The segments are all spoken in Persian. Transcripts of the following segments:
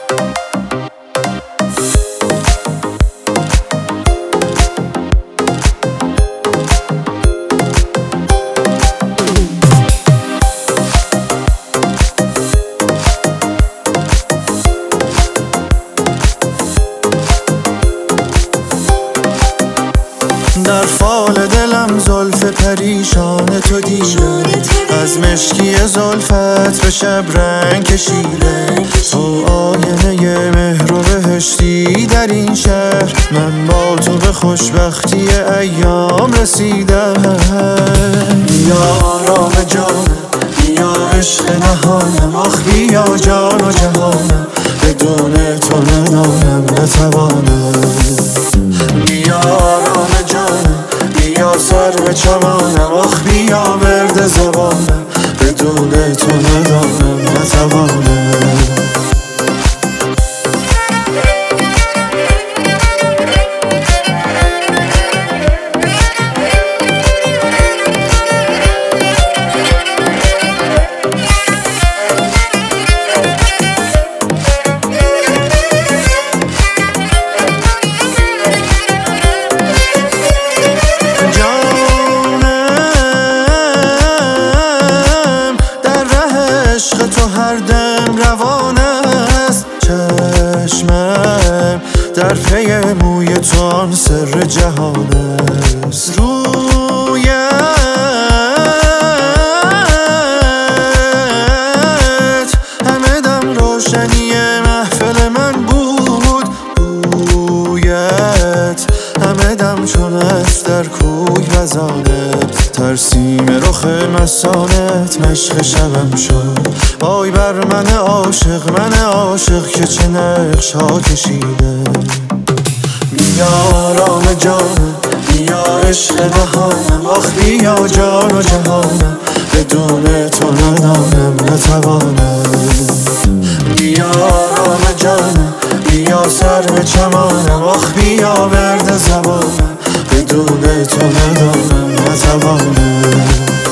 در فال دلم زلف پریشان تو دیده، از مشکی زلفت به شب رنگ کشیده. تو آینه مهر و بهشتی در این شهر، من با تو به خوشبختی ایام رسیدم. بیا آرام جانم، بیا عشق نهانم، آخ بیا جان و جهانم، بدون تو ندانم نتوانم. بیا آرام جانم، بیا سرو چمانم، آخ بیا ورد زبانم، بدون تو ندانم نتوانم. عشق تو هر دم روان است، چشمم در پی موی تو آن سر جهان است. رویت همه دم روشنی محفل من بود، بویت همه دم چون است در کوی وزانت. ترسیم رخ مسانت مشق شبم شد، وای بر من عاشق که چه نقش ها کشیده. بیا آرام جانم، بیا عشق نهانم، آخ بیا جان و جهانم، بدون تو ندانم نتوانم. بیا آرام جانم، بیا سرو چمانم، آخ بیا ورد زبانم، بدون تو ندانم نتوانم.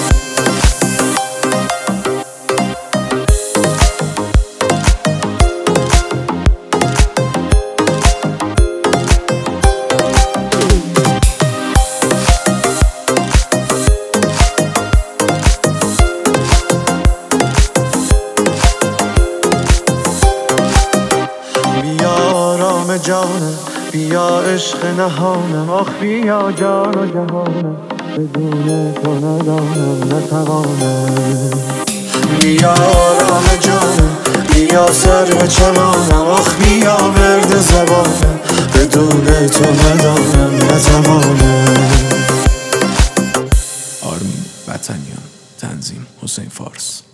جانم، بیا عشق نهانم، آخ بیا جان و جهانم، بدون تو ندانم نتوانم. بیا آرام جانم، بیا سرو چمانم، آخ بیا ورد زبانم، بدون تو ندانم نتوانم. آرمین وطنیان، تنظیم حسین فارس.